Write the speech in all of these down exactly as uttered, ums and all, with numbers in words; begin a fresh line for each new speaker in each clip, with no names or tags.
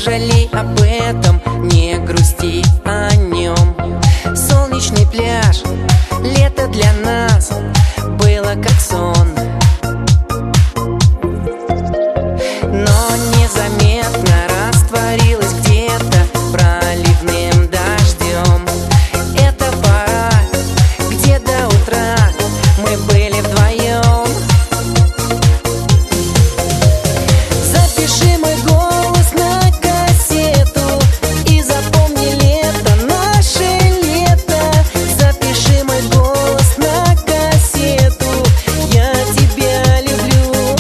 жалей об этом, не грусти о нем. Солнечный пляж, лето для нас было как сон, но незаметно растворилось где-то проливным дождем. Это пора, где до утра мы были вдвоем. Запиши мой голос на кассету и запомни лето, наше лето. Запиши мой голос на кассету, я тебя люблю.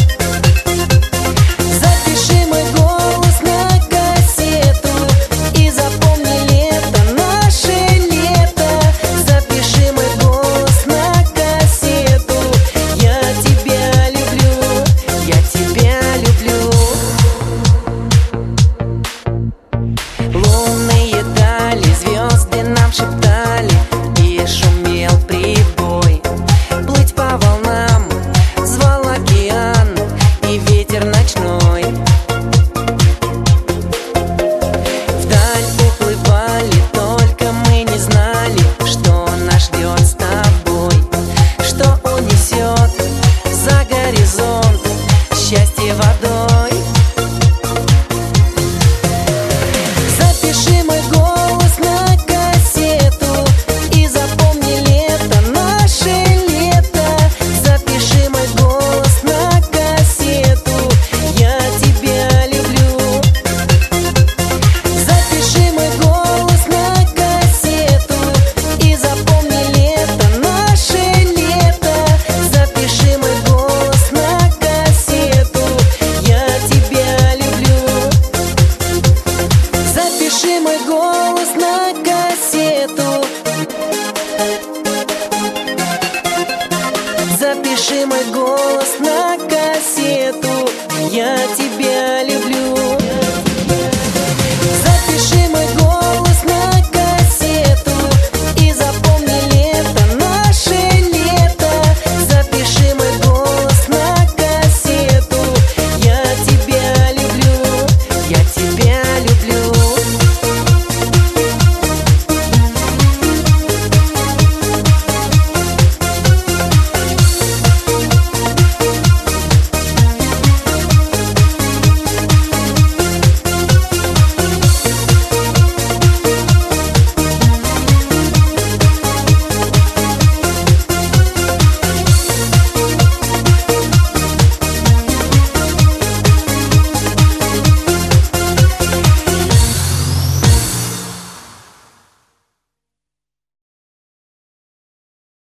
Запиши мой голос на кассету и запомни лето, наше лето. Запиши мой голос на кассету, я тебя люблю, я тебя люблю. Лунные дали, звезды нам шептали, и шумел прибой. Плыть по волнам звал океан и ветер ночной. Вдаль уплывали, только мы не знали, что нас ждет с тобой, что унесет за горизонт счастье водой. Запиши мой голос на кассету и запомни лето, наше лето. Запиши мой голос на кассету, я тебя люблю. Запиши мой голос на кассету и запомни лето, наше лето. Запиши мой голос на кассету, я тебя люблю. Запиши мой голос на кассету. Запиши мой голос на кассету, я тебя люблю.